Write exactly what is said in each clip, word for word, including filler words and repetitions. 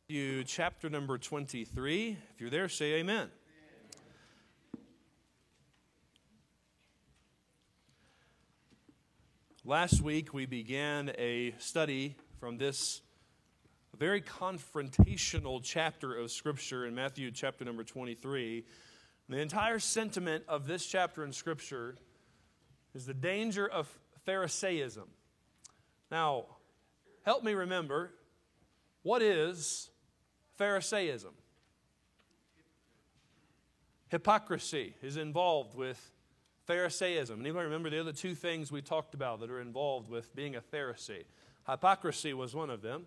Matthew chapter number twenty-three. If you're there, say amen. Last week we began a study from this very confrontational chapter of Scripture in Matthew chapter number twenty-three. The entire sentiment of this chapter in Scripture is the danger of Pharisaism. Now, help me remember, what is Pharisaism? Hypocrisy is involved with Pharisaism. Anybody remember the other two things we talked about that are involved with being a Pharisee? Hypocrisy was one of them.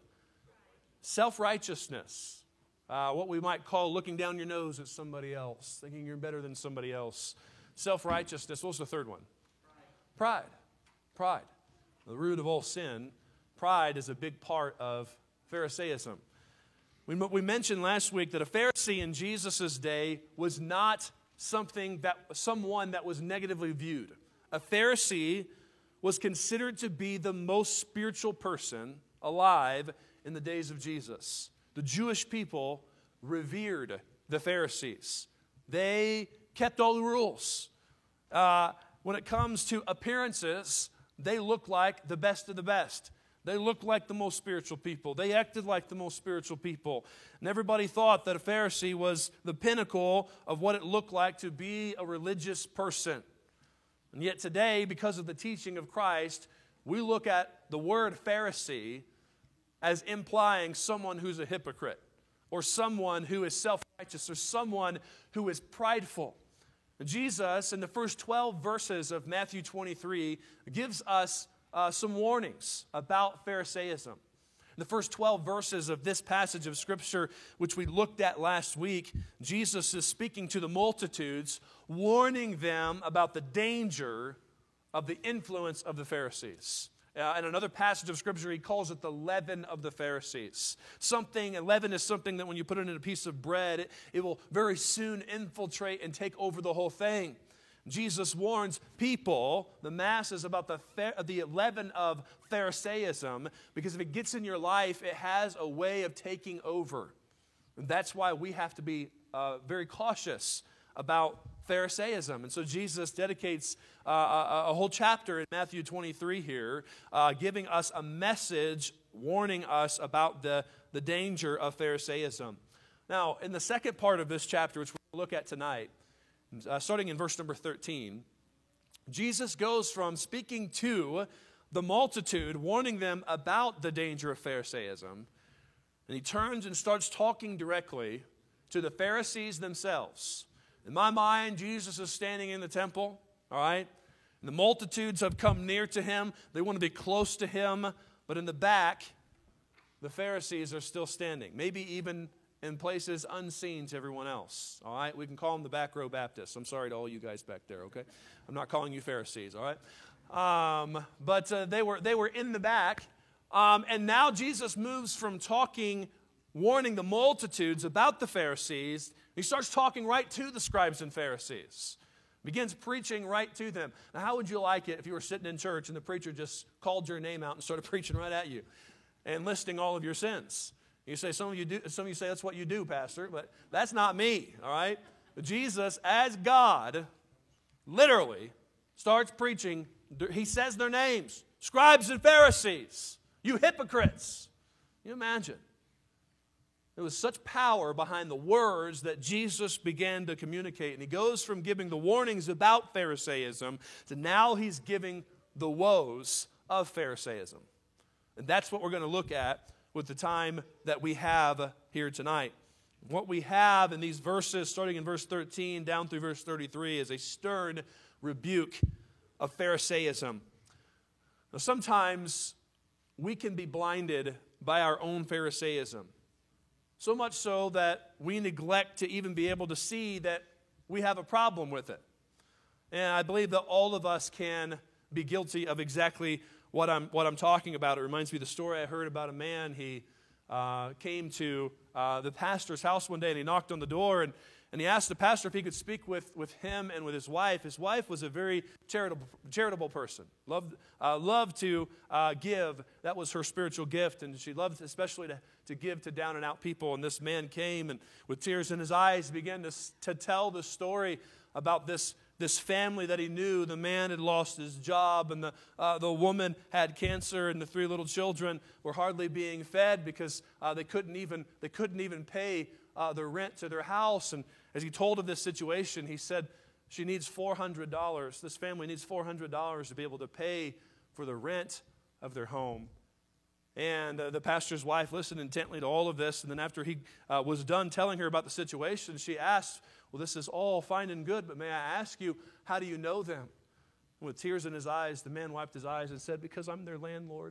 Self-righteousness, uh, what we might call looking down your nose at somebody else, thinking you're better than somebody else. Self-righteousness. What was the third one? Pride. Pride. The root of all sin. Pride is a big part of Pharisaism. We, we mentioned last week that a Pharisee in Jesus' day was not something that someone that was negatively viewed. A Pharisee was considered to be the most spiritual person alive in the days of Jesus. The Jewish people revered the Pharisees. They kept all the rules. Uh, when it comes to appearances, they looked like the best of the best. They looked like the most spiritual people. They acted like the most spiritual people. And everybody thought that a Pharisee was the pinnacle of what it looked like to be a religious person. And yet today, because of the teaching of Christ, we look at the word Pharisee as implying someone who's a hypocrite, or someone who is self-righteous, or someone who is prideful. Jesus, in the first twelve verses of Matthew twenty-three, gives us Uh, some warnings about Pharisaism. In the first twelve verses of this passage of Scripture, which we looked at last week, Jesus is speaking to the multitudes, warning them about the danger of the influence of the Pharisees. Uh, in another passage of Scripture, he calls it the leaven of the Pharisees. Something, and leaven is something that when you put it in a piece of bread, it, it will very soon infiltrate and take over the whole thing. Jesus warns people, the masses, about the, the leaven of Pharisaism, because if it gets in your life, it has a way of taking over. And that's why we have to be uh, very cautious about Pharisaism. And so Jesus dedicates uh, a, a whole chapter in Matthew twenty-three here, uh, giving us a message, warning us about the, the danger of Pharisaism. Now, in the second part of this chapter, which we'll look at tonight, Uh, starting in verse number thirteen, Jesus goes from speaking to the multitude, warning them about the danger of Pharisaism, and he turns and starts talking directly to the Pharisees themselves. In my mind, Jesus is standing in the temple, all right? And the multitudes have come near to him. They want to be close to him, but in the back, the Pharisees are still standing, maybe even in places unseen to everyone else, all right? We can call them the back row Baptists. I'm sorry to all you guys back there, okay? I'm not calling you Pharisees, all right? Um, but uh, they were they were in the back, um, and now Jesus moves from talking, warning the multitudes about the Pharisees. He starts talking right to the scribes and Pharisees. Begins preaching right to them. Now, how would you like it if you were sitting in church and the preacher just called your name out and started preaching right at you and listing all of your sins? You say, some of you do, some of you say, that's what you do, Pastor, but that's not me, all right? Jesus, as God, literally starts preaching. He says their names, scribes and Pharisees, you hypocrites. Can you imagine? There was such power behind the words that Jesus began to communicate. And he goes from giving the warnings about Pharisaism to now he's giving the woes of Pharisaism. And that's what we're going to look at with the time that we have here tonight. What we have in these verses, starting in verse thirteen down through verse thirty-three, is a stern rebuke of Pharisaism. Now, sometimes we can be blinded by our own Pharisaism, so much so that we neglect to even be able to see that we have a problem with it. And I believe that all of us can be guilty of exactly What I'm what I'm talking about. It reminds me of the story I heard about a man. He uh, came to uh, the pastor's house one day and he knocked on the door and And he asked the pastor if he could speak with, with him and with his wife. His wife was a very charitable, charitable person, loved, uh, loved to uh, give. That was her spiritual gift, and she loved especially to, to give to down and out people. And this man came and with tears in his eyes began to, to tell the story about this, this family that he knew. The man had lost his job, and the, uh, the woman had cancer, and the three little children were hardly being fed because uh, they couldn't even they couldn't even pay uh, the rent to their house. And as he told of this situation, he said, she needs four hundred dollars. This family needs four hundred dollars to be able to pay for the rent of their home. And uh, the pastor's wife listened intently to all of this. And then after he uh, was done telling her about the situation, she asked, well, this is all fine and good, but may I ask you, how do you know them? And with tears in his eyes, the man wiped his eyes and said, because I'm their landlord.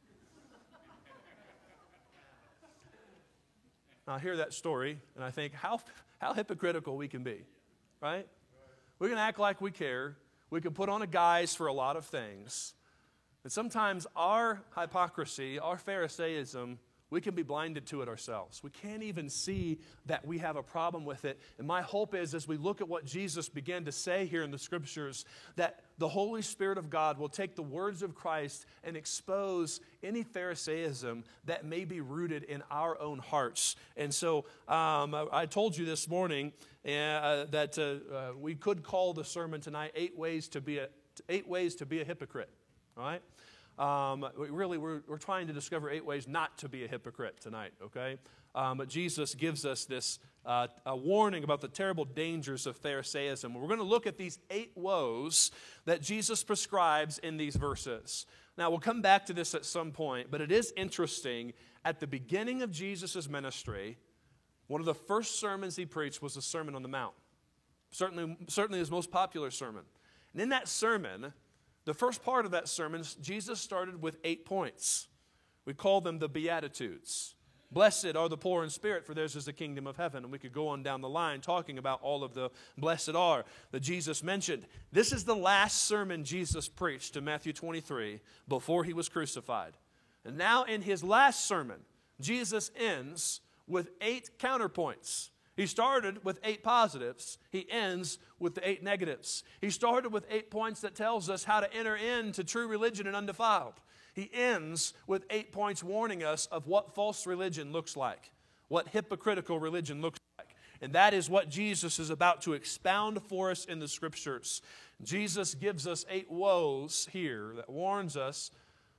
Now, I hear that story, and I think how, how hypocritical we can be, right? We can act like we care. We can put on a guise for a lot of things. But sometimes our hypocrisy, our Pharisaism, we can be blinded to it ourselves. We can't even see that we have a problem with it. And my hope is, as we look at what Jesus began to say here in the Scriptures, that the Holy Spirit of God will take the words of Christ and expose any Pharisaism that may be rooted in our own hearts. And so um, I, I told you this morning uh, that uh, uh, we could call the sermon tonight, Eight Ways to be a, eight ways to be a Hypocrite. All right? Um, we really, we're, we're trying to discover eight ways not to be a hypocrite tonight, okay? Um, but Jesus gives us this uh, a warning about the terrible dangers of Pharisaism. We're going to look at these eight woes that Jesus prescribes in these verses. Now, we'll come back to this at some point, but it is interesting. At the beginning of Jesus' ministry, one of the first sermons he preached was the Sermon on the Mount. Certainly, certainly his most popular sermon. And in that sermon, the first part of that sermon, Jesus started with eight points. We call them the Beatitudes. Blessed are the poor in spirit, for theirs is the kingdom of heaven. And we could go on down the line talking about all of the blessed are that Jesus mentioned. This is the last sermon Jesus preached in Matthew twenty-three before he was crucified. And now in his last sermon, Jesus ends with eight counterpoints. He started with eight positives. He ends with the eight negatives. He started with eight points that tells us how to enter into true religion and undefiled. He ends with eight points warning us of what false religion looks like, what hypocritical religion looks like. And that is what Jesus is about to expound for us in the Scriptures. Jesus gives us eight woes here that warns us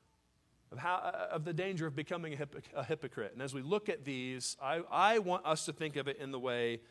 Of, how, of the danger of becoming a, hypo, a hypocrite. And as we look at these, I, I want us to think of it in the way,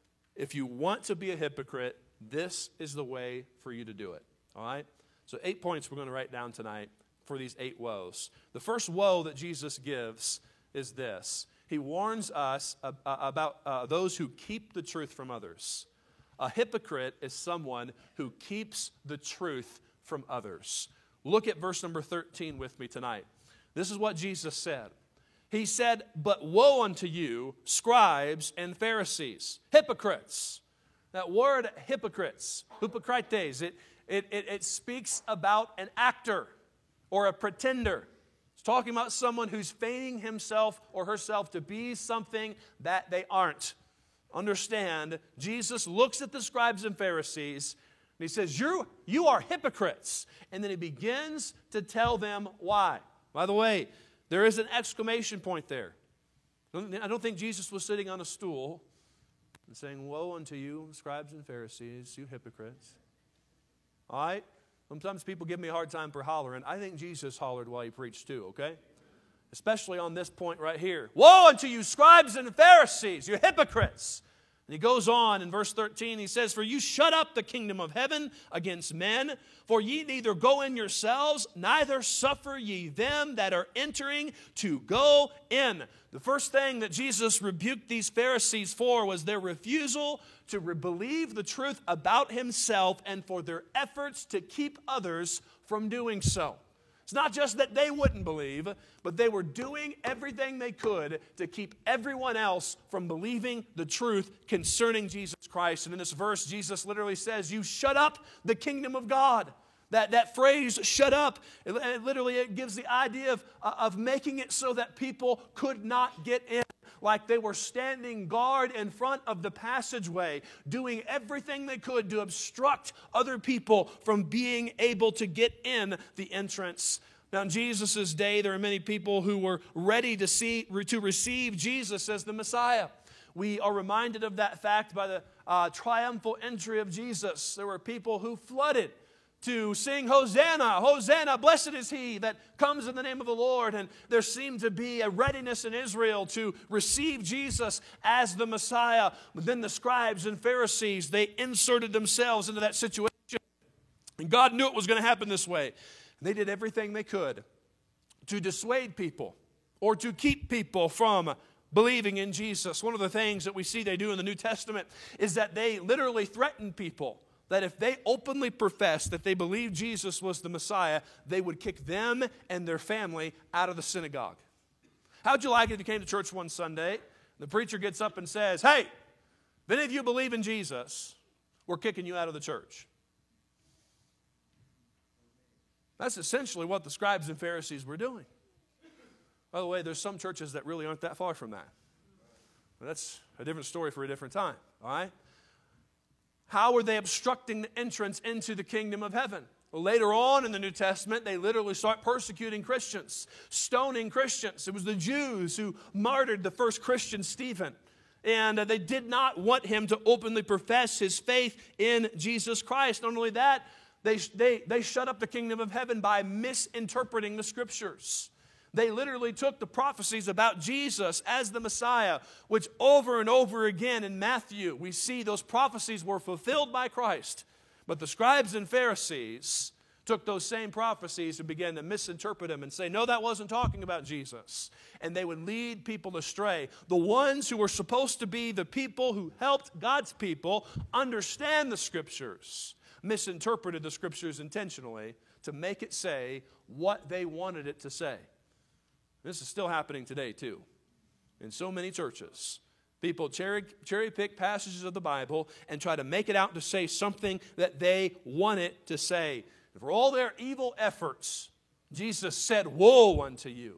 if you want to be a hypocrite, this is the way for you to do it. All right? So eight points we're going to write down tonight for these eight woes. The first woe that Jesus gives is this. He warns us ab- about uh, those who keep the truth from others. A hypocrite is someone who keeps the truth from others. Look at verse number thirteen with me tonight. This is what Jesus said. He said, but woe unto you, scribes and Pharisees, hypocrites. That word hypocrites, hypocrites, it, it, it, it speaks about an actor or a pretender. It's talking about someone who's feigning himself or herself to be something that they aren't. Understand, Jesus looks at the scribes and Pharisees, and he says, you you are hypocrites. And then he begins to tell them why. By the way, there is an exclamation point there. I don't think Jesus was sitting on a stool and saying, woe unto you, scribes and Pharisees, you hypocrites. All right? Sometimes people give me a hard time for hollering. I think Jesus hollered while he preached too, okay? Especially on this point right here. Woe unto you, scribes and Pharisees, you hypocrites. And he goes on in verse thirteen, he says, for you shut up the kingdom of heaven against men, for ye neither go in yourselves, neither suffer ye them that are entering to go in. The first thing that Jesus rebuked these Pharisees for was their refusal to re- believe the truth about himself and for their efforts to keep others from doing so. It's not just that they wouldn't believe, but they were doing everything they could to keep everyone else from believing the truth concerning Jesus Christ. And in this verse, Jesus literally says, you shut up the kingdom of God. That, that phrase, shut up, it, it literally it gives the idea of, of making it so that people could not get in. like they were standing guard in front of the passageway, doing everything they could to obstruct other people from being able to get in the entrance. Now, in Jesus' day, there are many people who were ready to see to receive Jesus as the Messiah. We are reminded of that fact by the uh, triumphal entry of Jesus. There were people who flooded to sing Hosanna, Hosanna, blessed is he that comes in the name of the Lord. And there seemed to be a readiness in Israel to receive Jesus as the Messiah. But then the scribes and Pharisees, they inserted themselves into that situation. And God knew it was going to happen this way. They did everything they could to dissuade people or to keep people from believing in Jesus. One of the things that we see they do in the New Testament is that they literally threaten people that if they openly professed that they believed Jesus was the Messiah, they would kick them and their family out of the synagogue. How'd you like it if you came to church one Sunday, the preacher gets up and says, hey, if any of you believe in Jesus, we're kicking you out of the church. That's essentially what the scribes and Pharisees were doing. By the way, there's some churches that really aren't that far from that. But that's a different story for a different time, all right? How were they obstructing the entrance into the kingdom of heaven? Well, later on in the New Testament, they literally start persecuting Christians, stoning Christians. It was the Jews who martyred the first Christian, Stephen. And they did not want him to openly profess his faith in Jesus Christ. Not only that, they, they, they shut up the kingdom of heaven by misinterpreting the Scriptures. They literally took the prophecies about Jesus as the Messiah, which over and over again in Matthew, we see those prophecies were fulfilled by Christ. But the scribes and Pharisees took those same prophecies and began to misinterpret them and say, no, that wasn't talking about Jesus. And they would lead people astray. The ones who were supposed to be the people who helped God's people understand the Scriptures misinterpreted the Scriptures intentionally to make it say what they wanted it to say. This is still happening today, too. In so many churches, people cherry, cherry pick passages of the Bible and try to make it out to say something that they want it to say. And for all their evil efforts, Jesus said, woe unto you.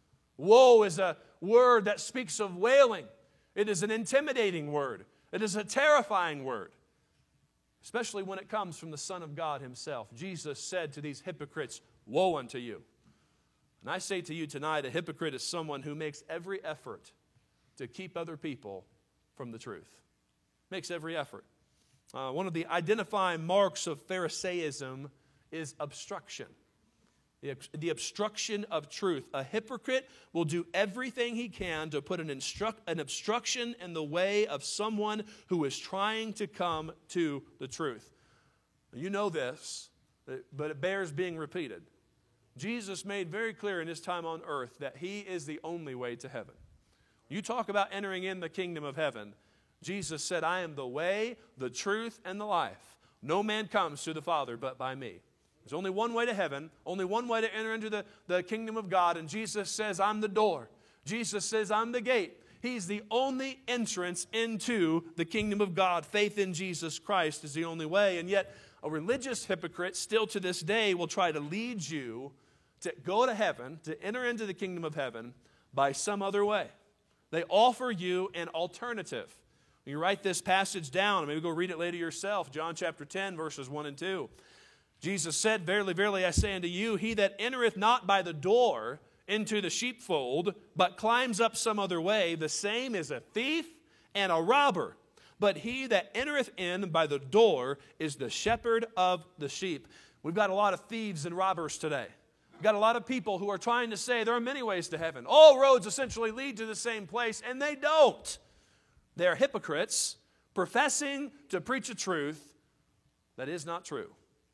Woe is a word that speaks of wailing. It is an intimidating word. It is a terrifying word, especially when it comes from the Son of God himself. Jesus said to these hypocrites, woe unto you. And I say to you tonight, a hypocrite is someone who makes every effort to keep other people from the truth. Makes every effort. Uh, one of the identifying marks of Pharisaism is obstruction. The, the obstruction of truth. A hypocrite will do everything he can to put an, instruct, an obstruction in the way of someone who is trying to come to the truth. You know this, but it bears being repeated. Jesus made very clear in his time on earth that he is the only way to heaven. You talk about entering in the kingdom of heaven. Jesus said, I am the way, the truth, and the life. No man comes to the Father but by me. There's only one way to heaven, only one way to enter into the, the kingdom of God, and Jesus says, I'm the door. Jesus says, I'm the gate. He's the only entrance into the kingdom of God. Faith in Jesus Christ is the only way, and yet a religious hypocrite still to this day will try to lead you to go to heaven, to enter into the kingdom of heaven by some other way. They offer you an alternative. You write this passage down, maybe go read it later yourself, John chapter ten, verses one and two. Jesus said, verily, verily, I say unto you, he that entereth not by the door into the sheepfold, but climbs up some other way, the same is a thief and a robber. But he that entereth in by the door is the shepherd of the sheep. We've got a lot of thieves and robbers today. We've got a lot of people who are trying to say there are many ways to heaven. All roads essentially lead to the same place, and they don't. They're hypocrites professing to preach a truth that is not true.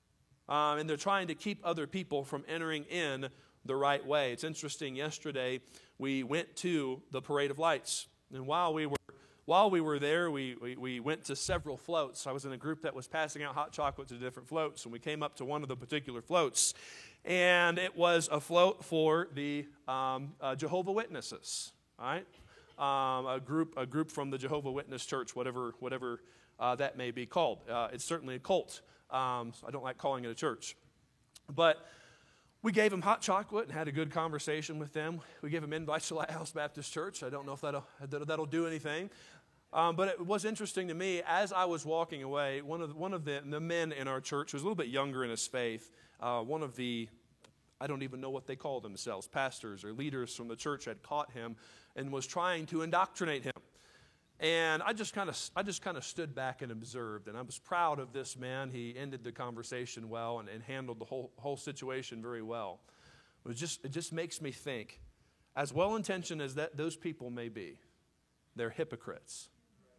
Um, and they're trying to keep other people from entering in the right way. It's interesting, yesterday we went to the Parade of Lights. And while we were while we were there, we, we, we went to several floats. I was in a group that was passing out hot chocolate to different floats, and we came up to one of the particular floats. And it was a float for the um, uh, Jehovah's Witnesses, all right? Um, a group a group from the Jehovah's Witness Church, whatever, whatever uh, that may be called. Uh, it's certainly a cult. Um, so I don't like calling it a church. But We gave them hot chocolate and had a good conversation with them. We gave them invites to Lighthouse Baptist Church. I don't know if that'll, that'll do anything. Um, but it was interesting to me, as I was walking away, one of, one of the, the men in our church was a little bit younger in his faith. Uh, one of the, I don't even know what they call themselves, pastors or leaders from the church had caught him and was trying to indoctrinate him. And I just kind of I just kind of stood back and observed, and I was proud of this man. He ended the conversation well and, and handled the whole whole situation very well. It was just it just makes me think, as well-intentioned as that those people may be, they're hypocrites.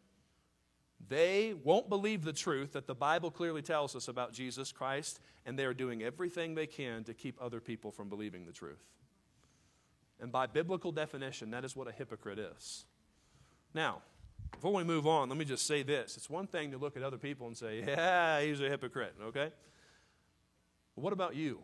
They won't believe the truth that the Bible clearly tells us about Jesus Christ, and they are doing everything they can to keep other people from believing the truth. And by biblical definition, that is what a hypocrite is. Now, before we move on, let me just say this. It's one thing to look at other people and say, yeah, he's a hypocrite, okay? But what about you?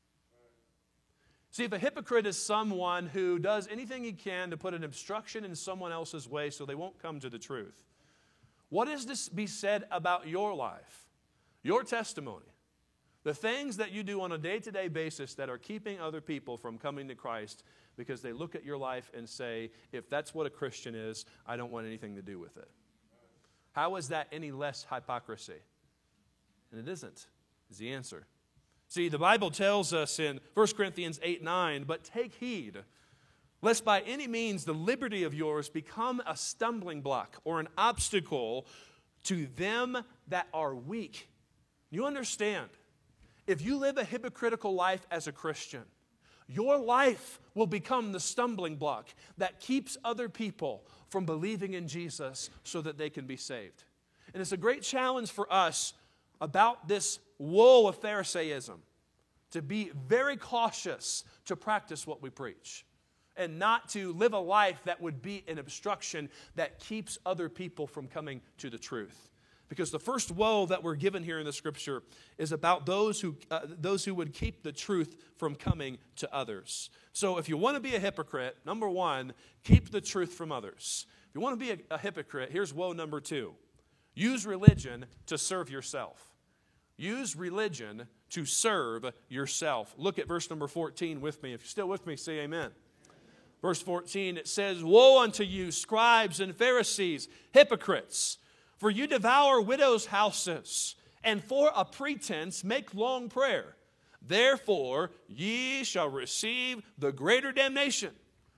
See, if a hypocrite is someone who does anything he can to put an obstruction in someone else's way so they won't come to the truth, what is to be said about your life, your testimony, the things that you do on a day-to-day basis that are keeping other people from coming to Christ because they look at your life and say, if that's what a Christian is, I don't want anything to do with it? How is that any less hypocrisy? And it isn't, is the answer. See, the Bible tells us in First Corinthians eight nine, but take heed, lest by any means the liberty of yours become a stumbling block or an obstacle to them that are weak. You understand, if you live a hypocritical life as a Christian, your life will become the stumbling block that keeps other people from believing in Jesus so that they can be saved. And it's a great challenge for us about this woe of Pharisaism to be very cautious to practice what we preach and not to live a life that would be an obstruction that keeps other people from coming to the truth. Because the first woe that we're given here in the Scripture is about those who uh, those who would keep the truth from coming to others. So if you want to be a hypocrite, number one, keep the truth from others. If you want to be a, a hypocrite, here's woe number two. Use religion to serve yourself. Use religion to serve yourself. Look at verse number fourteen with me. If you're still with me, say amen. Verse fourteen, it says, woe unto you, scribes and Pharisees, hypocrites! For you devour widows' houses, and for a pretense make long prayer. Therefore ye shall receive the greater damnation.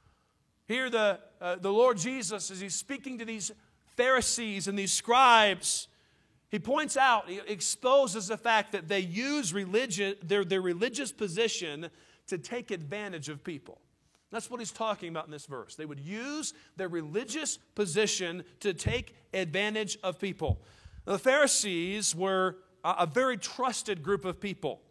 Here the, uh, the Lord Jesus, as he's speaking to these Pharisees and these scribes, he points out, he exposes the fact that they use religion, their, their religious position to take advantage of people. That's what he's talking about in this verse. They would use their religious position to take advantage of people. The Pharisees were a very trusted group of people.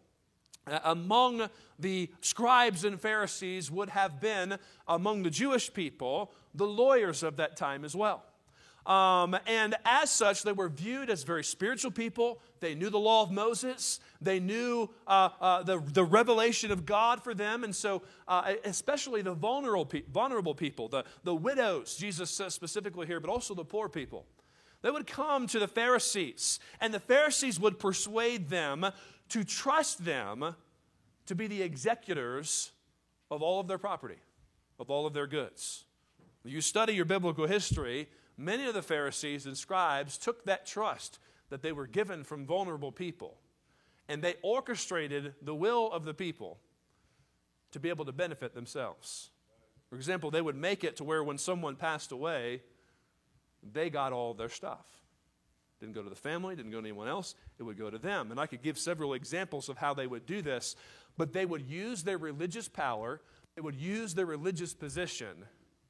Among the scribes and Pharisees would have been, among the Jewish people, the lawyers of that time as well. Um, and as such, they were viewed as very spiritual people. They knew the law of Moses. They knew uh, uh, the, the revelation of God for them. And so uh, especially the vulnerable, pe- vulnerable people, the, the widows, Jesus says specifically here, but also the poor people. They would come to the Pharisees, and the Pharisees would persuade them to trust them to be the executors of all of their property, of all of their goods. When you study your biblical history, many of the Pharisees and scribes took that trust that they were given from vulnerable people, and they orchestrated the will of the people to be able to benefit themselves. For example, they would make it to where when someone passed away, they got all their stuff. Didn't go to the family, didn't go to anyone else, it would go to them. And I could give several examples of how they would do this, but they would use their religious power, they would use their religious position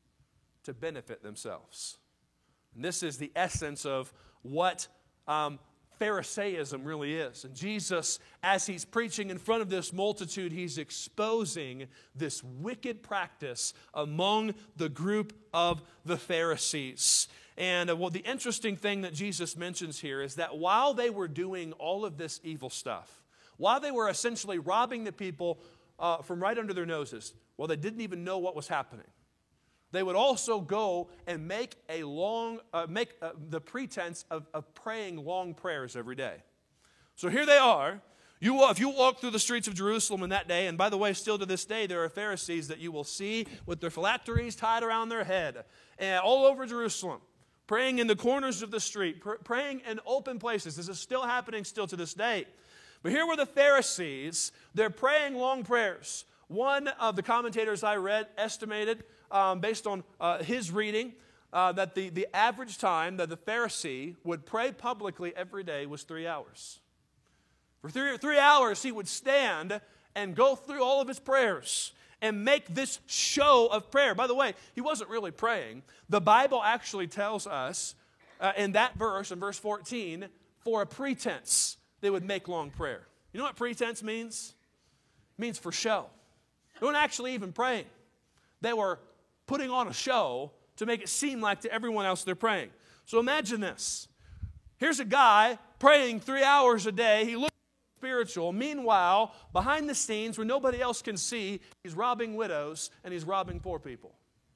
to benefit themselves. And this is the essence of what um, Pharisaism really is. And Jesus, as he's preaching in front of this multitude, he's exposing this wicked practice among the group of the Pharisees. And uh, well, the interesting thing that Jesus mentions here is that while they were doing all of this evil stuff, while they were essentially robbing the people uh, from right under their noses, well, they didn't even know what was happening. They would also go and make a long, uh, make uh, the pretense of, of praying long prayers every day. So here they are You will, if you walk through the streets of Jerusalem in that day, and by the way, still to this day, there are Pharisees that you will see with their phylacteries tied around their head, and all over Jerusalem, praying in the corners of the street, pr- praying in open places. This is still happening still to this day. But here were the Pharisees. They're praying long prayers. One of the commentators I read estimated, um, based on uh, his reading, uh, that the, the average time that the Pharisee would pray publicly every day was three hours. For three, three hours, he would stand and go through all of his prayers and make this show of prayer. By the way, he wasn't really praying. The Bible actually tells us uh, in that verse, in verse fourteen, for a pretense, they would make long prayer. You know what pretense means? It means for show. They weren't actually even praying. They were putting on a show to make it seem like to everyone else they're praying. So imagine this. Here's a guy praying three hours a day. He looks spiritual. Meanwhile, behind the scenes where nobody else can see, he's robbing widows and he's robbing poor people.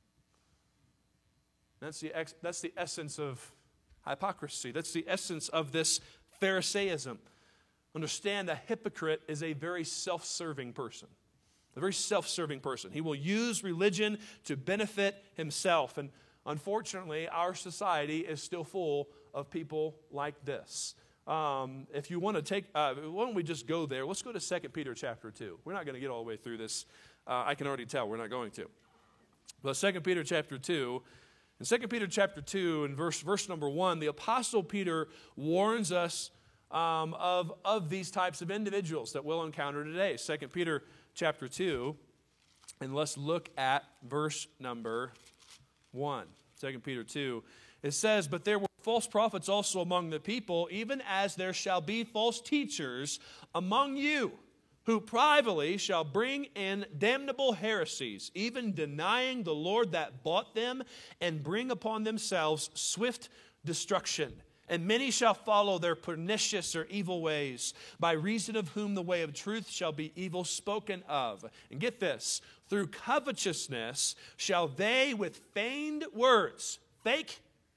That's the, ex- that's the essence of hypocrisy. That's the essence of this Pharisaism. Understand, a hypocrite is a very self-serving person. A very self-serving person. He will use religion to benefit himself. And unfortunately, our society is still full of people like this. Um, if you want to take, uh, why don't we just go there? Let's go to Second Peter chapter two. We're not going to get all the way through this. Uh, I can already tell we're not going to. But Second Peter chapter two, in Second Peter chapter two, in verse, verse number one, the Apostle Peter warns us um, of, of these types of individuals that we'll encounter today. Second Peter chapter two, and let's look at verse number one. Second Peter two. It says, but there were false prophets also among the people, even as there shall be false teachers among you, who privately shall bring in damnable heresies, even denying the Lord that bought them, and bring upon themselves swift destruction. And many shall follow their pernicious or evil ways, by reason of whom the way of truth shall be evil spoken of. And get this, through covetousness shall they with feigned words, fake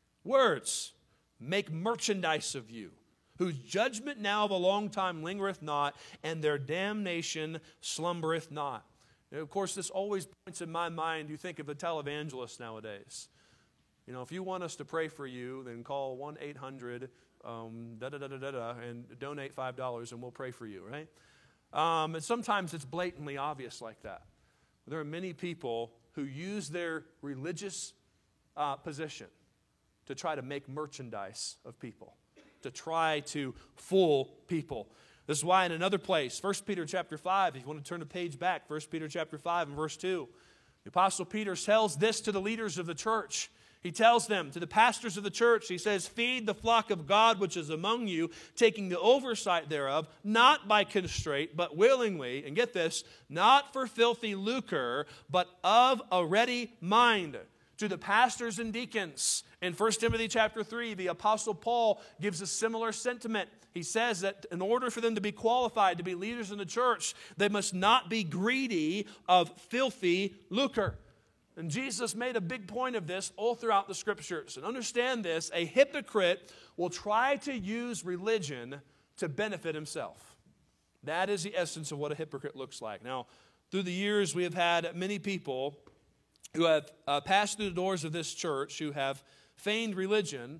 words, make merchandise of you, whose judgment now of a long time lingereth not, and their damnation slumbereth not. And of course, this always points in my mind, you think of the televangelists nowadays. You know, if you want us to pray for you, then call one eight hundred um, da da da da da da and donate five dollars and we'll pray for you, right? Um, and sometimes it's blatantly obvious like that. There are many people who use their religious uh, position to try to make merchandise of people, to try to fool people. This is why in another place, First Peter chapter five, if you want to turn a page back, First Peter chapter five and verse two, the Apostle Peter tells this to the leaders of the church. He tells them, to the pastors of the church, he says, feed the flock of God which is among you, taking the oversight thereof, not by constraint, but willingly, and get this, not for filthy lucre, but of a ready mind. To the pastors and deacons, in First Timothy chapter three, the Apostle Paul gives a similar sentiment. He says that in order for them to be qualified to be leaders in the church, they must not be greedy of filthy lucre. And Jesus made a big point of this all throughout the Scriptures. And understand this, a hypocrite will try to use religion to benefit himself. That is the essence of what a hypocrite looks like. Now, through the years, we have had many people who have uh, passed through the doors of this church who have feigned religion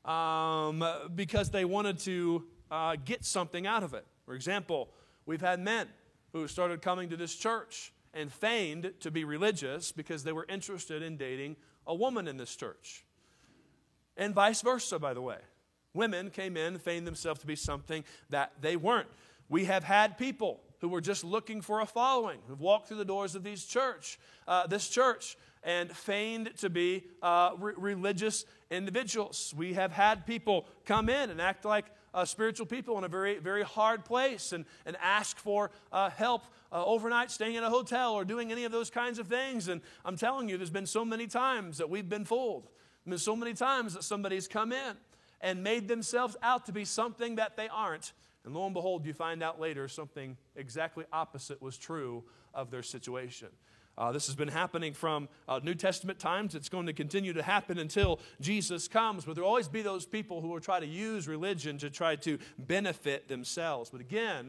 um, because they wanted to uh, get something out of it. For example, we've had men who started coming to this church and feigned to be religious because they were interested in dating a woman in this church. And vice versa, by the way. Women came in and feigned themselves to be something that they weren't. We have had people who were just looking for a following, who've walked through the doors of these church, uh, this church and feigned to be uh, re- religious individuals. We have had people come in and act like uh, spiritual people in a very, very hard place and, and ask for uh, help uh, overnight, staying in a hotel or doing any of those kinds of things. And I'm telling you, there's been so many times that we've been fooled. There's been so many times that somebody's come in and made themselves out to be something that they aren't. And lo and behold, you find out later something exactly opposite was true of their situation. Uh, this has been happening from uh, New Testament times. It's going to continue to happen until Jesus comes. But there will always be those people who will try to use religion to try to benefit themselves. But again,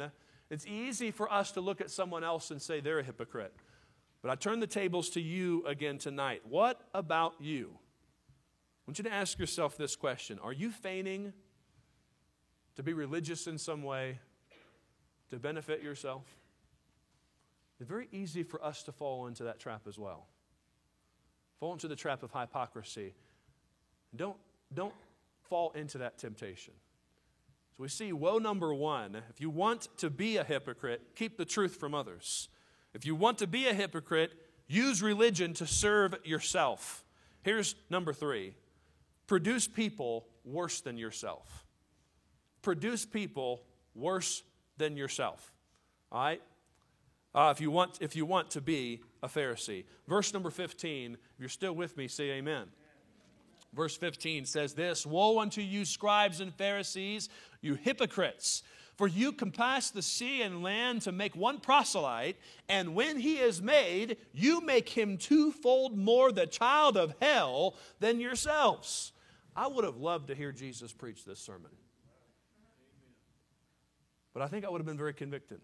It's easy for us to look at someone else and say they're a hypocrite. But I turn the tables to you again tonight. What about you? I want you to ask yourself this question. Are you feigning to be religious in some way, to benefit yourself? It's very easy for us to fall into that trap as well. Fall into the trap of hypocrisy. Don't, don't fall into that temptation. So we see woe number one. If you want to be a hypocrite, keep the truth from others. If you want to be a hypocrite, use religion to serve yourself. Here's number three. Produce people worse than yourself. Produce people worse than yourself. All right? Uh, if you want, if you want to be a Pharisee. Verse number fifteen, if you're still with me, say amen. Verse fifteen says this, woe unto you, scribes and Pharisees, you hypocrites! For you compass the sea and land to make one proselyte, and when he is made, you make him twofold more the child of hell than yourselves. I would have loved to hear Jesus preach this sermon. But I think I would have been very convicted.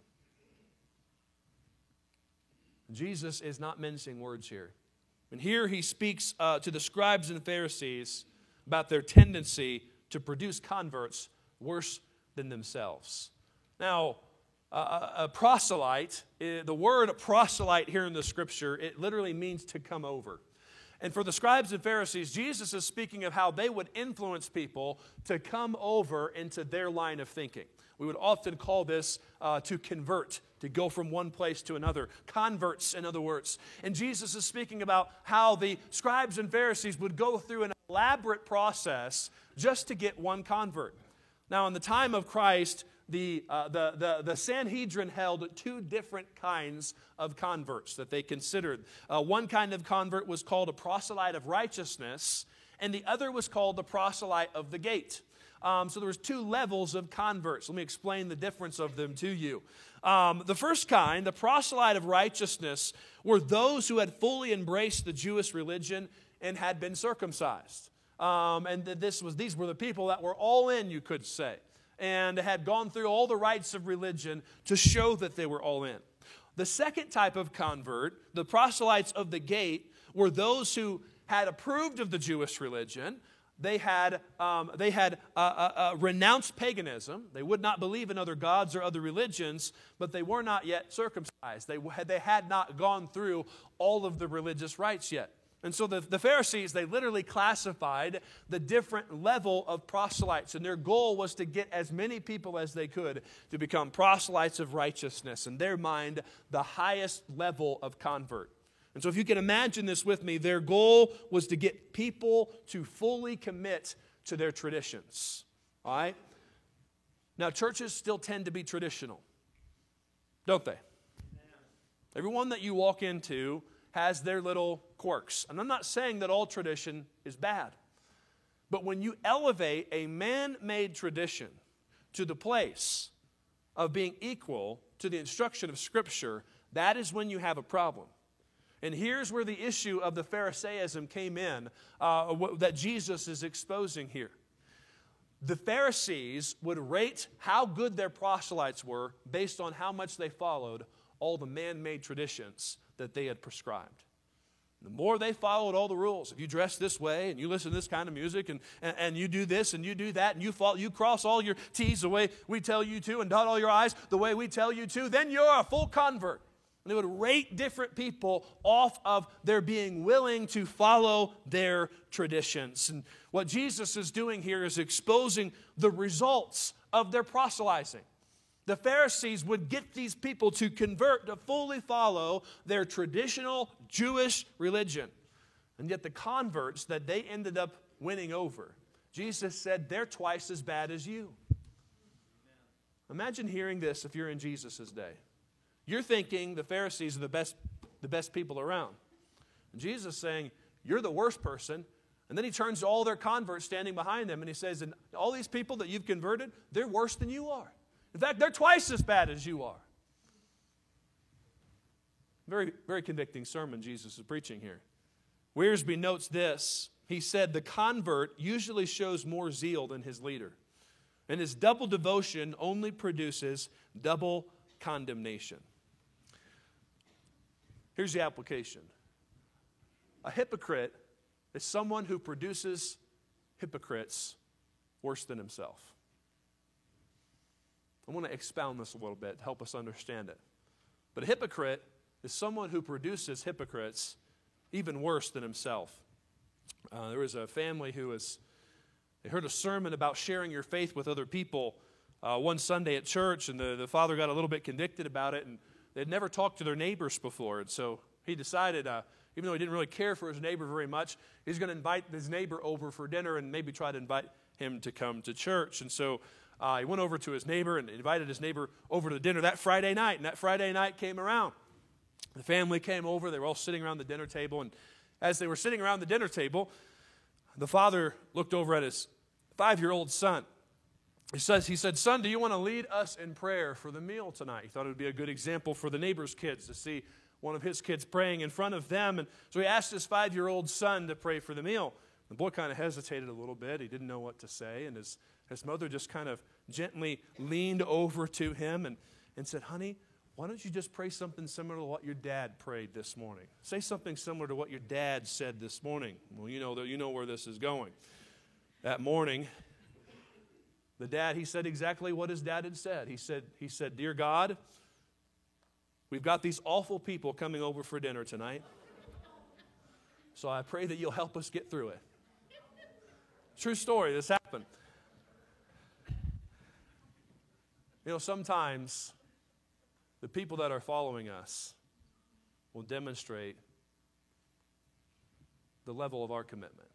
Jesus is not mincing words here. And here he speaks uh, to the scribes and Pharisees about their tendency to produce converts worse than themselves. Now, uh, a proselyte, uh, the word proselyte here in the scripture, it literally means to come over. And for the scribes and Pharisees, Jesus is speaking of how they would influence people to come over into their line of thinking. We would often call this uh, to convert, to go from one place to another. Converts, in other words. And Jesus is speaking about how the scribes and Pharisees would go through an elaborate process just to get one convert. Now, in the time of Christ, the, uh, the, the, the Sanhedrin held two different kinds of converts that they considered. Uh, one kind of convert was called a proselyte of righteousness, and the other was called the proselyte of the gate. Um, so there was two levels of converts. Let me explain the difference of them to you. Um, the first kind, the proselyte of righteousness, were those who had fully embraced the Jewish religion and had been circumcised. Um, and this was these were the people that were all in, you could say, and had gone through all the rites of religion to show that they were all in. The second type of convert, the proselytes of the gate, were those who had approved of the Jewish religion. They had, um, they had uh, uh, uh, renounced paganism. They would not believe in other gods or other religions, but they were not yet circumcised. They had, they had not gone through all of the religious rites yet. And so the, the Pharisees, they literally classified the different level of proselytes, and their goal was to get as many people as they could to become proselytes of righteousness. In their mind, the highest level of convert. And so if you can imagine this with me, their goal was to get people to fully commit to their traditions. All right? Now, churches still tend to be traditional, don't they? Everyone that you walk into has their little quirks. And I'm not saying that all tradition is bad. But when you elevate a man-made tradition to the place of being equal to the instruction of Scripture, that is when you have a problem. And here's where the issue of the Pharisaism came in uh, that Jesus is exposing here. The Pharisees would rate how good their proselytes were based on how much they followed all the man-made traditions that they had prescribed. The more they followed all the rules, if you dress this way and you listen to this kind of music and, and, and you do this and you do that and you follow, you cross all your T's the way we tell you to and dot all your I's the way we tell you to, then you're a full convert. And they would rate different people off of their being willing to follow their traditions. And what Jesus is doing here is exposing the results of their proselytizing. The Pharisees would get these people to convert, to fully follow their traditional Jewish religion. And yet the converts that they ended up winning over, Jesus said they're twice as bad as you. Imagine hearing this if you're in Jesus' day. You're thinking the Pharisees are the best, the best people around. And Jesus is saying, you're the worst person. And then he turns to all their converts standing behind them and he says, and all these people that you've converted, they're worse than you are. In fact, they're twice as bad as you are. Very, very convicting sermon Jesus is preaching here. Wiersbe notes this. He said, the convert usually shows more zeal than his leader. And his double devotion only produces double condemnation. Here's the application. A hypocrite is someone who produces hypocrites worse than himself. I want to expound this a little bit to help us understand it. But a hypocrite is someone who produces hypocrites even worse than himself. Uh, there was a family who was, they heard a sermon about sharing your faith with other people uh, one Sunday at church, and the, the father got a little bit convicted about it, and they'd never talked to their neighbors before, and so he decided, uh, even though he didn't really care for his neighbor very much, he's going to invite his neighbor over for dinner and maybe try to invite him to come to church. And so uh, he went over to his neighbor and invited his neighbor over to dinner that Friday night, and that Friday night came around. The family came over. They were all sitting around the dinner table, and as they were sitting around the dinner table, the father looked over at his five-year-old son. He says, he said, "Son, do you want to lead us in prayer for the meal tonight?" He thought it would be a good example for the neighbor's kids to see one of his kids praying in front of them. And so he asked his five-year-old son to pray for the meal. The boy kind of hesitated a little bit. He didn't know what to say. And his, his mother just kind of gently leaned over to him and, and said, "Honey, why don't you just pray something similar to what your dad prayed this morning? Say something similar to what your dad said this morning." Well, you know, you know where this is going. That morning, the dad, he said exactly what his dad had said. He said, he said, "Dear God, we've got these awful people coming over for dinner tonight. So I pray that you'll help us get through it." True story, this happened. You know, sometimes the people that are following us will demonstrate the level of our commitment.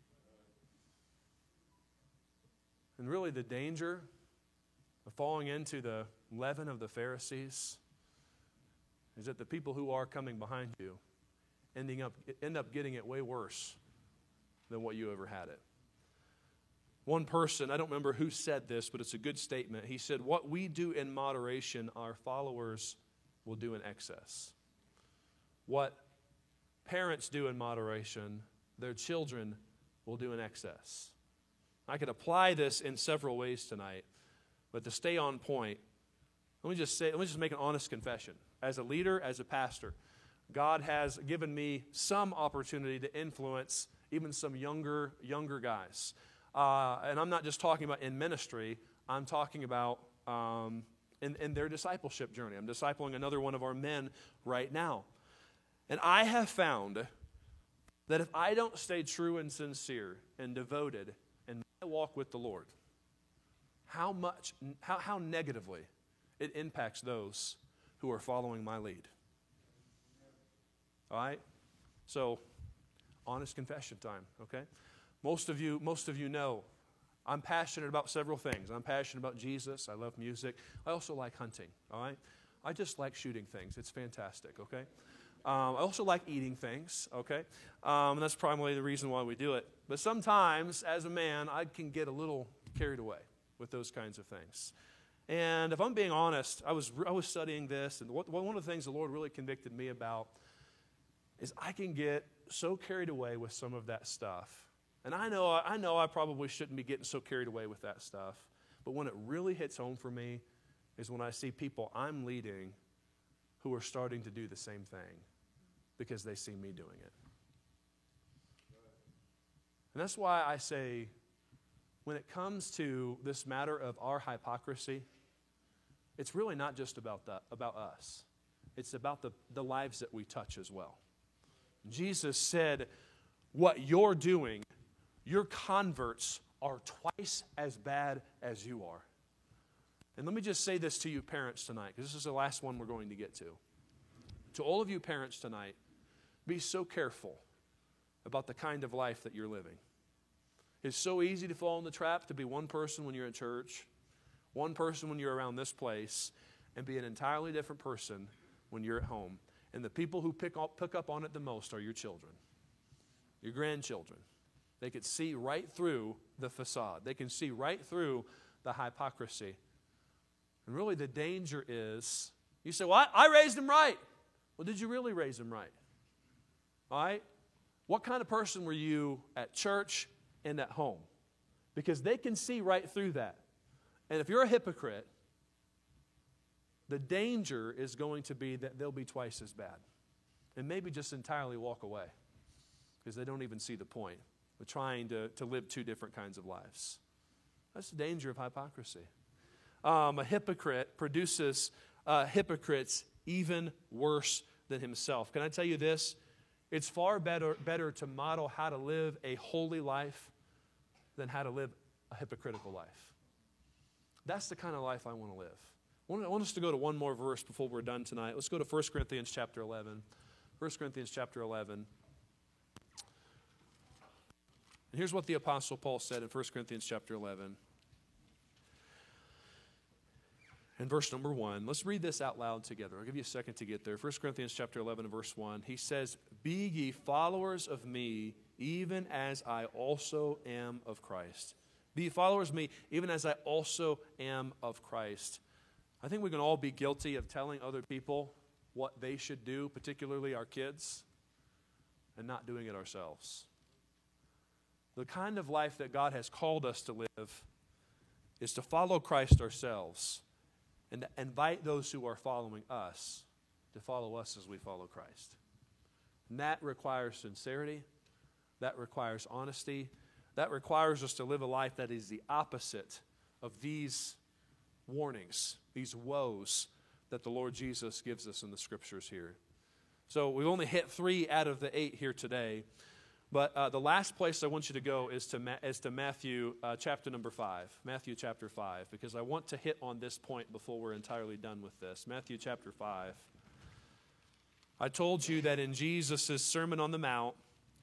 And really the danger of falling into the leaven of the Pharisees is that the people who are coming behind you ending up, end up getting it way worse than what you ever had it. One person, I don't remember who said this, but it's a good statement. He said, "What we do in moderation, our followers will do in excess. What parents do in moderation, their children will do in excess." I could apply this in several ways tonight, but to stay on point, let me just say, let me just make an honest confession. As a leader, as a pastor, God has given me some opportunity to influence even some younger, younger guys. Uh, and I'm not just talking about in ministry, I'm talking about um, in, in their discipleship journey. I'm discipling another one of our men right now. And I have found that if I don't stay true and sincere and devoted in my walk with the Lord, how much, how, how negatively it impacts those who are following my lead. All right? So, honest confession time, okay? Most of you, most of you know I'm passionate about several things. I'm passionate about Jesus. I love music. I also like hunting, all right? I just like shooting things. It's fantastic, okay? Um, I also like eating things, okay? Um, and that's probably the reason why we do it. But sometimes, as a man, I can get a little carried away with those kinds of things. And if I'm being honest, I was I was studying this, and what, one of the things the Lord really convicted me about is I can get so carried away with some of that stuff. And I know I know I probably shouldn't be getting so carried away with that stuff. But when it really hits home for me is when I see people I'm leading who are starting to do the same thing because they see me doing it. And that's why I say, when it comes to this matter of our hypocrisy, it's really not just about that, about us. It's about the, the lives that we touch as well. Jesus said, what you're doing, your converts are twice as bad as you are. And let me just say this to you parents tonight, because this is the last one we're going to get to. To all of you parents tonight, be so careful about the kind of life that you're living. It's so easy to fall in the trap to be one person when you're at church, one person when you're around this place, and be an entirely different person when you're at home. And the people who pick up, pick up on it the most are your children, your grandchildren. They can see right through the facade. They can see right through the hypocrisy. And really the danger is, you say, well, I, I raised him right. Well, did you really raise him right? All right? What kind of person were you at church and at home? Because they can see right through that. And if you're a hypocrite, The danger is going to be that they'll be twice as bad and maybe just entirely walk away because they don't even see the point of trying to, to live two different kinds of lives. That's the danger of hypocrisy. Um, a hypocrite produces uh, hypocrites even worse than himself. Can I tell you this? It's far better, better to model how to live a holy life than how to live a hypocritical life. That's the kind of life I want to live. I want, I want us to go to one more verse before we're done tonight. Let's go to First Corinthians chapter eleven. First Corinthians chapter eleven. And here's what the Apostle Paul said in First Corinthians chapter eleven. In verse number one, let's read this out loud together. I'll give you a second to get there. First Corinthians chapter eleven and verse one, he says, "Be ye followers of me, even as I also am of Christ." Be ye followers of me, even as I also am of Christ. I think we can all be guilty of telling other people what they should do, particularly our kids, and not doing it ourselves. The kind of life that God has called us to live is to follow Christ ourselves and to invite those who are following us to follow us as we follow Christ. And that requires sincerity. That requires honesty. That requires us to live a life that is the opposite of these warnings, these woes that the Lord Jesus gives us in the Scriptures here. So we've only hit three out of the eight here today. But uh, the last place I want you to go is to, Ma- is to Matthew uh, chapter number five. Matthew chapter five, because I want to hit on this point before we're entirely done with this. Matthew chapter five. I told you that in Jesus' Sermon on the Mount,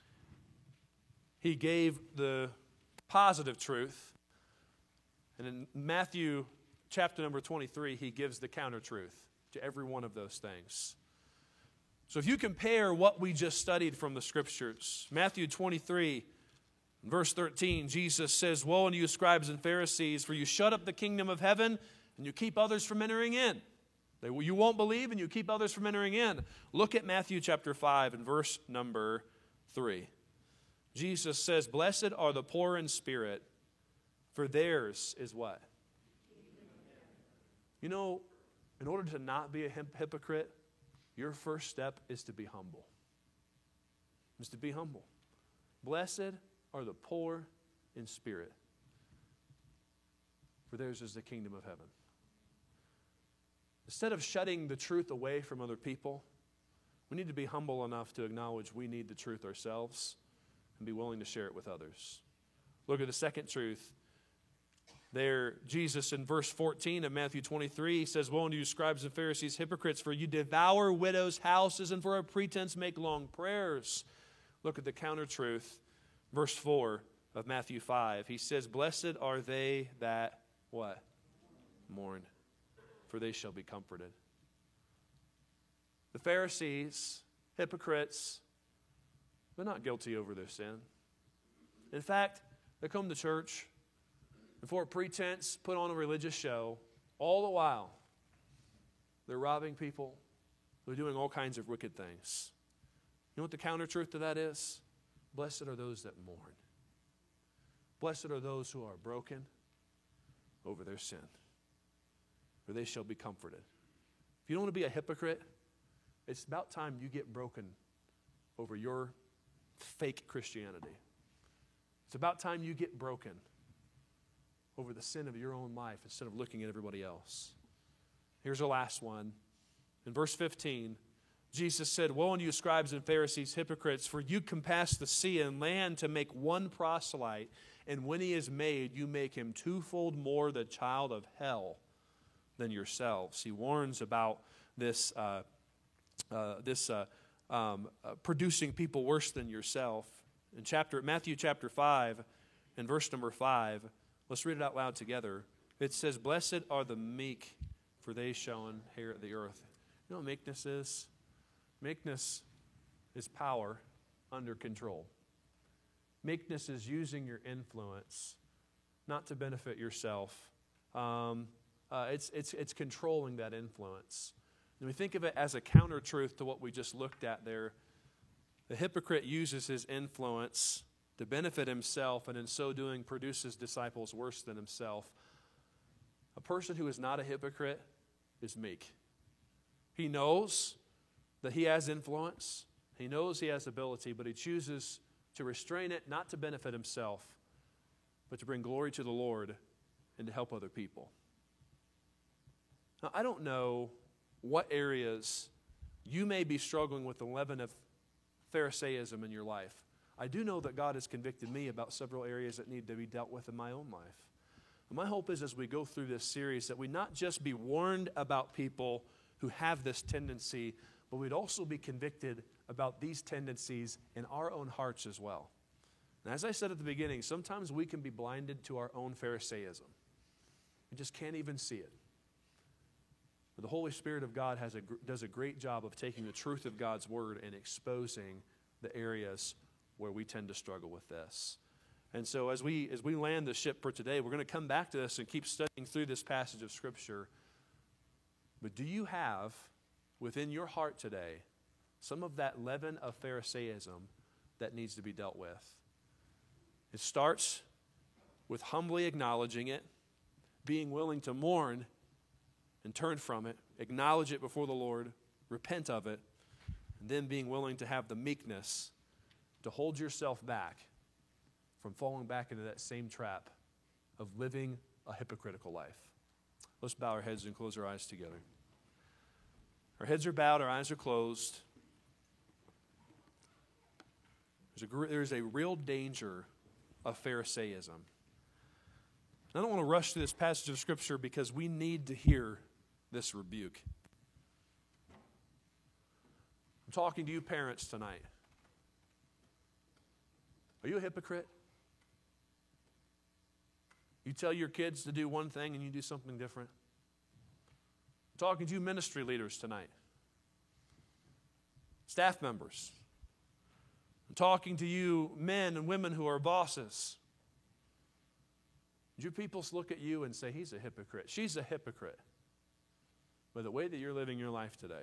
he gave the positive truth. And in Matthew chapter number twenty-three, he gives the counter truth to every one of those things. So if you compare what we just studied from the Scriptures, Matthew twenty-three, verse thirteen, Jesus says, "Woe unto you, scribes and Pharisees, for you shut up the kingdom of heaven, and you keep others from entering in." They, you won't believe, and you keep others from entering in. Look at Matthew chapter five and verse number three. Jesus says, "Blessed are the poor in spirit, for theirs is" what? You know, in order to not be a hypocrite, your first step is to be humble. Is to be humble. Blessed are the poor in spirit, for theirs is the kingdom of heaven. Instead of shutting the truth away from other people, we need to be humble enough to acknowledge we need the truth ourselves and be willing to share it with others. Look at the second truth. There, Jesus in verse fourteen of Matthew twenty-three, he says, "Woe unto you, scribes and Pharisees, hypocrites, for you devour widows' houses and for a pretense make long prayers." Look at the counter truth. Verse four of Matthew five. He says, "Blessed are they that," what? "Mourn, for they shall be comforted." The Pharisees, hypocrites, they're not guilty over their sin. In fact, they come to church and for a pretense put on a religious show. All the while, they're robbing people. They're doing all kinds of wicked things. You know what the counter truth to that is? Blessed are those that mourn. Blessed are those who are broken over their sin, for they shall be comforted. If you don't want to be a hypocrite, it's about time you get broken over your fake Christianity. It's about time you get broken over the sin of your own life instead of looking at everybody else. Here's our last one. In verse fifteen, Jesus said, "Woe unto you, scribes and Pharisees, hypocrites, for you compass the sea and land to make one proselyte, and when he is made, you make him twofold more the child of hell than yourselves." He warns about this, uh, uh, this uh, um, uh, producing people worse than yourself. In chapter Matthew chapter five, and verse number five, let's read it out loud together. It says, "Blessed are the meek, for they shall inherit the earth." You know what meekness is? Meekness is power under control. Meekness is using your influence not to benefit yourself. Um, uh, it's, it's, it's controlling that influence. And we think of it as a counter-truth to what we just looked at there. The hypocrite uses his influence to benefit himself, and in so doing produces disciples worse than himself. A person who is not a hypocrite is meek. He knows that he has influence. He knows he has ability, but he chooses to restrain it, not to benefit himself, but to bring glory to the Lord and to help other people. Now, I don't know what areas you may be struggling with the leaven of Pharisaism in your life. I do know that God has convicted me about several areas that need to be dealt with in my own life. And my hope is as we go through this series that we not just be warned about people who have this tendency, but we'd also be convicted about these tendencies in our own hearts as well. And as I said at the beginning, sometimes we can be blinded to our own Pharisaism. We just can't even see it. But the Holy Spirit of God has a, does a great job of taking the truth of God's Word and exposing the areas where we tend to struggle with this. And so as we as we land the ship for today, we're going to come back to this and keep studying through this passage of Scripture. But do you have within your heart today some of that leaven of Pharisaism that needs to be dealt with? It starts with humbly acknowledging it, being willing to mourn and turn from it, acknowledge it before the Lord, repent of it, and then being willing to have the meekness to hold yourself back from falling back into that same trap of living a hypocritical life. Let's bow our heads and close our eyes together. Our heads are bowed, our eyes are closed. There's a, there's a real danger of Pharisaism. I don't want to rush through this passage of Scripture because we need to hear this rebuke. I'm talking to you parents tonight. Are you a hypocrite? You tell your kids to do one thing and you do something different. I'm talking to you ministry leaders tonight. Staff members. I'm talking to you men and women who are bosses. Do people look at you and say, he's a hypocrite, she's a hypocrite, by the way that you're living your life today?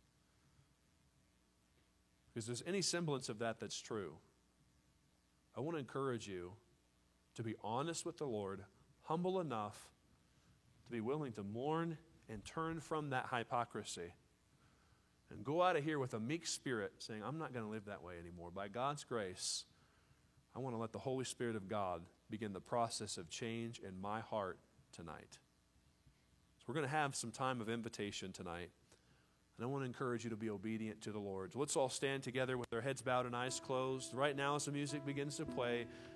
Because there's any semblance of that that's true, I want to encourage you to be honest with the Lord, humble enough to be willing to mourn and turn from that hypocrisy and go out of here with a meek spirit saying, I'm not going to live that way anymore. By God's grace, I want to let the Holy Spirit of God begin the process of change in my heart tonight. So we're going to have some time of invitation tonight. And I want to encourage you to be obedient to the Lord. So let's all stand together with our heads bowed and eyes closed. Right now as the music begins to play,